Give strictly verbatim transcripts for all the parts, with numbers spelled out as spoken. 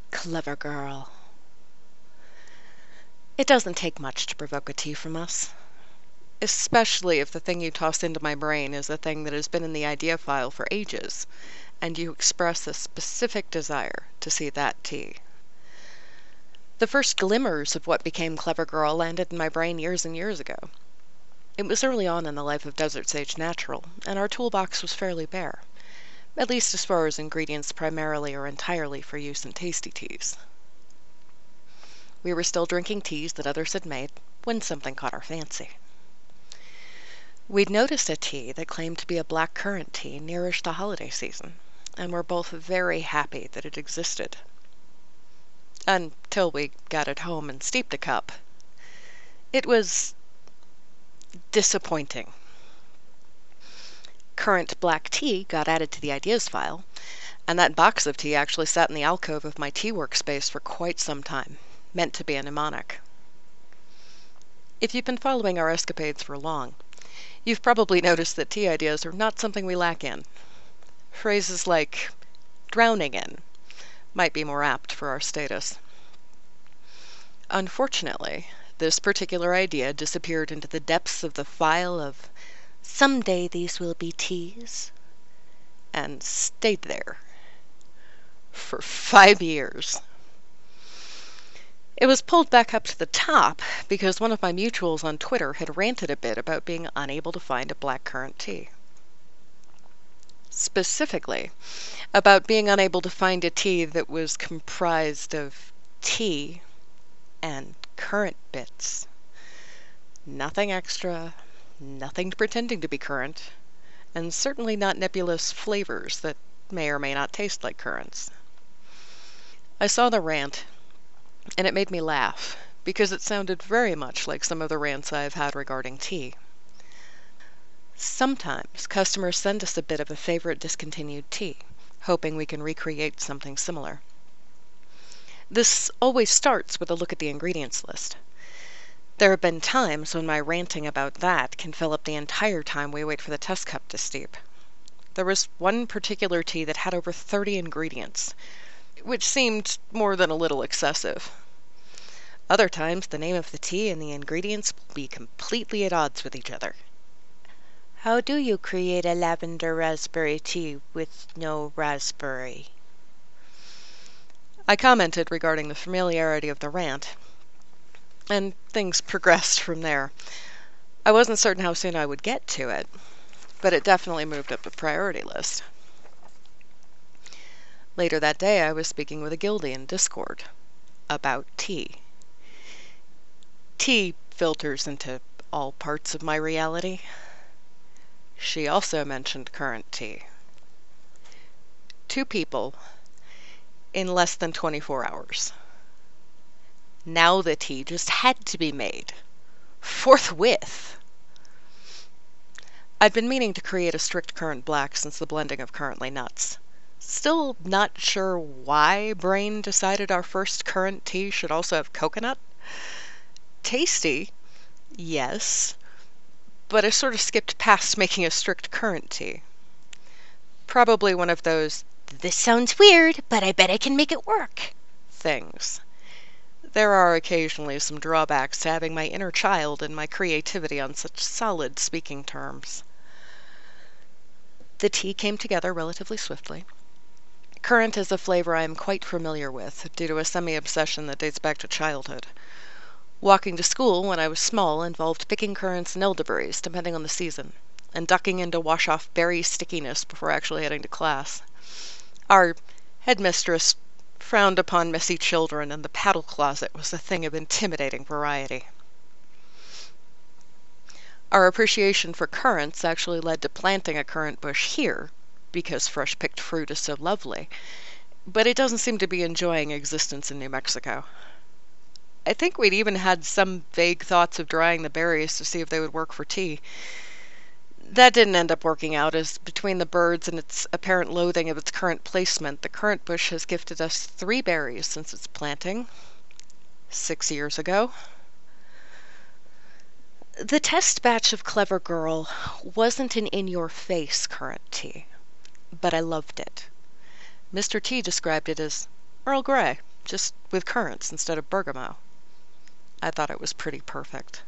Clever girl. It doesn't take much to provoke a tea from us, especially if the thing you toss into my brain is a thing that has been in the idea file for ages, and you express a specific desire to see that tea. The first glimmers of what became Clever Girl landed in my brain years and years ago. It was early on in the life of Desert Sage Natural, and our toolbox was fairly bare, at least as far as ingredients primarily or entirely for use in tasty teas. We were still drinking teas that others had made when something caught our fancy. We'd noticed a tea that claimed to be a black currant tea nearish the holiday season, and were both very happy that it existed. Until we got it home and steeped a cup. It was disappointing. Currant black tea got added to the ideas file, and that box of tea actually sat in the alcove of my tea workspace for quite some time, meant to be a mnemonic. If you've been following our escapades for long, you've probably noticed that tea ideas are not something we lack in. Phrases like drowning in might be more apt for our status. Unfortunately, this particular idea disappeared into the depths of the file of "Someday these will be teas," and stayed there for five years. It was pulled back up to the top because one of my mutuals on Twitter had ranted a bit about being unable to find a blackcurrant tea. Specifically, about being unable to find a tea that was comprised of tea and currant bits. Nothing extra, nothing pretending to be currant, and certainly not nebulous flavors that may or may not taste like currants. I saw the rant, and it made me laugh, because it sounded very much like some of the rants I've had regarding tea. Sometimes customers send us a bit of a favorite discontinued tea, hoping we can recreate something similar. This always starts with a look at the ingredients list. There have been times when my ranting about that can fill up the entire time we wait for the test cup to steep. There was one particular tea that had over thirty ingredients, which seemed more than a little excessive. Other times the name of the tea and the ingredients will be completely at odds with each other. How do you create a lavender raspberry tea with no raspberry? I commented regarding the familiarity of the rant, and things progressed from there. I wasn't certain how soon I would get to it, but it definitely moved up the priority list. Later that day I was speaking with a guildie in Discord about tea. Tea filters into all parts of my reality. She also mentioned currant tea. Two people in less than twenty-four hours. Now the tea just had to be made. Forthwith. I'd been meaning to create a strict currant black since the blending of currantly nuts. Still not sure why Brain decided our first currant tea should also have coconut. Tasty, yes, but I sort of skipped past making a strict currant tea. Probably one of those, "this sounds weird, but I bet I can make it work" things. There are occasionally some drawbacks to having my inner child and my creativity on such solid speaking terms. The tea came together relatively swiftly. Currant is a flavor I am quite familiar with, due to a semi-obsession that dates back to childhood. Walking to school when I was small involved picking currants and elderberries, depending on the season, and ducking in to wash off berry stickiness before actually heading to class. Our headmistress frowned upon messy children, and the paddle closet was a thing of intimidating variety. Our appreciation for currants actually led to planting a currant bush here, because fresh-picked fruit is so lovely, but it doesn't seem to be enjoying existence in New Mexico. I think we'd even had some vague thoughts of drying the berries to see if they would work for tea. That didn't end up working out, as between the birds and its apparent loathing of its current placement, the currant bush has gifted us three berries since its planting, six years ago. The test batch of Clever Girl wasn't an in-your-face currant tea, but I loved it. Mister T described it as Earl Grey, just with currants instead of bergamot. I thought it was pretty perfect.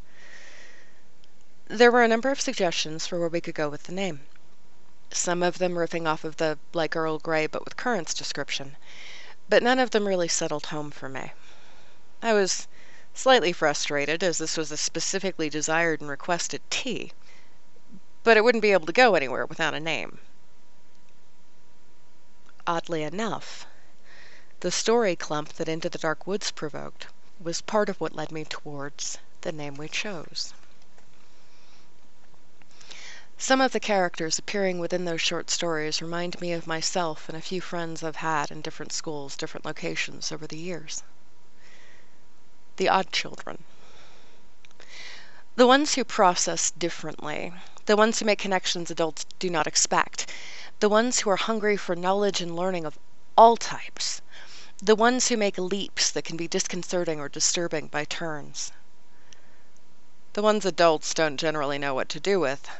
There were a number of suggestions for where we could go with the name. Some of them riffing off of the like Earl Grey but with currants description, but none of them really settled home for me. I was slightly frustrated, as this was a specifically desired and requested tea, but it wouldn't be able to go anywhere without a name. Oddly enough, the story clump that Into the Dark Woods provoked was part of what led me towards the name we chose. Some of the characters appearing within those short stories remind me of myself and a few friends I've had in different schools, different locations over the years. The odd children. The ones who process differently. The ones who make connections adults do not expect. The ones who are hungry for knowledge and learning of all types. The ones who make leaps that can be disconcerting or disturbing by turns. The ones adults don't generally know what to do with.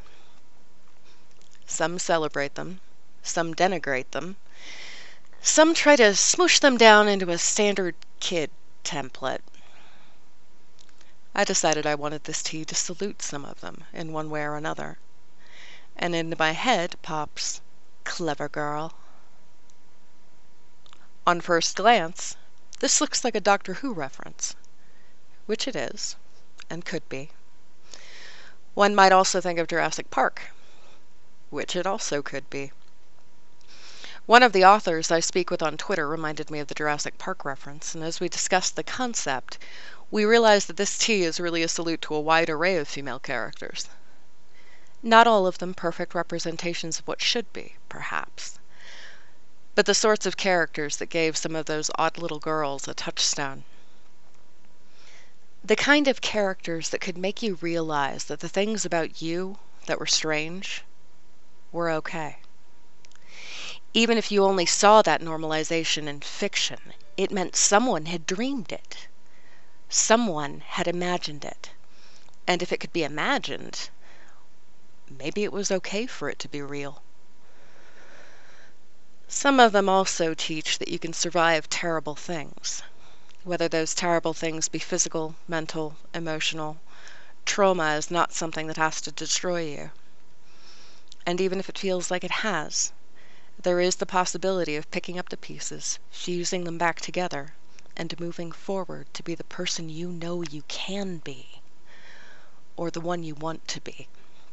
Some celebrate them, some denigrate them, some try to smoosh them down into a standard kid template. I decided I wanted this tea to salute some of them in one way or another, and into my head pops Clever Girl. On first glance, this looks like a Doctor Who reference, which it is, and could be. One might also think of Jurassic Park, which it also could be. One of the authors I speak with on Twitter reminded me of the Jurassic Park reference, and as we discussed the concept, we realized that this tea is really a salute to a wide array of female characters. Not all of them perfect representations of what should be, perhaps, but the sorts of characters that gave some of those odd little girls a touchstone. The kind of characters that could make you realize that the things about you that were strange were okay. Even if you only saw that normalization in fiction, it meant someone had dreamed it. Someone had imagined it. And if it could be imagined, maybe it was okay for it to be real. Some of them also teach that you can survive terrible things, whether those terrible things be physical, mental, emotional. Trauma is not something that has to destroy you. And even if it feels like it has, there is the possibility of picking up the pieces, fusing them back together, and moving forward to be the person you know you can be, or the one you want to be.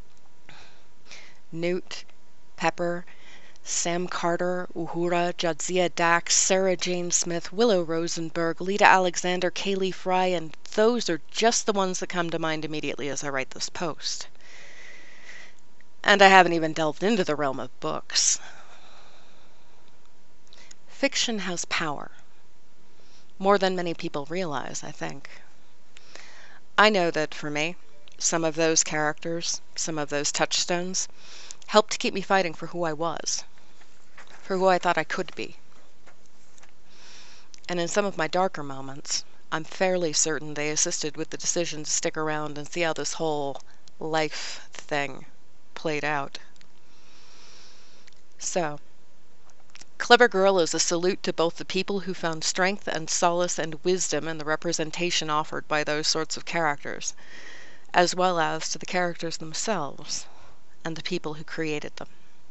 Newt, Pepper, Sam Carter, Uhura, Jadzia Dax, Sarah Jane Smith, Willow Rosenberg, Lita Alexander, Kaylee Fry, and those are just the ones that come to mind immediately as I write this post. And I haven't even delved into the realm of books. Fiction has power. More than many people realize, I think. I know that for me, some of those characters, some of those touchstones, helped to keep me fighting for who I was, for who I thought I could be. And in some of my darker moments, I'm fairly certain they assisted with the decision to stick around and see how this whole life thing played out. So, Clever Girl is a salute to both the people who found strength and solace and wisdom in the representation offered by those sorts of characters, as well as to the characters themselves and the people who created them.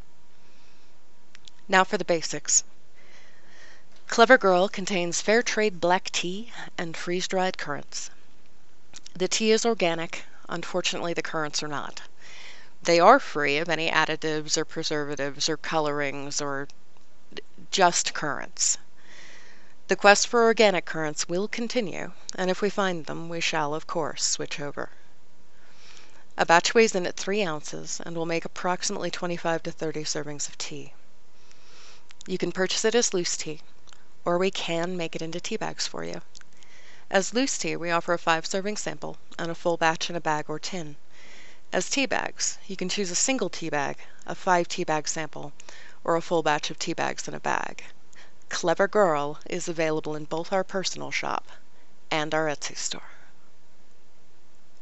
Now for the basics. Clever Girl contains fair trade black tea and freeze-dried currants. The tea is organic. Unfortunately, the currants are not. They are free of any additives or preservatives or colorings or just currants. The quest for organic currants will continue, and if we find them, we shall, of course, switch over. A batch weighs in at three ounces and will make approximately twenty-five to thirty servings of tea. You can purchase it as loose tea, or we can make it into tea bags for you. As loose tea, we offer a five-serving sample and a full batch in a bag or tin. As tea bags, you can choose a single tea bag, a five tea bag sample, or a full batch of tea bags in a bag. Clever Girl is available in both our personal shop and our Etsy store.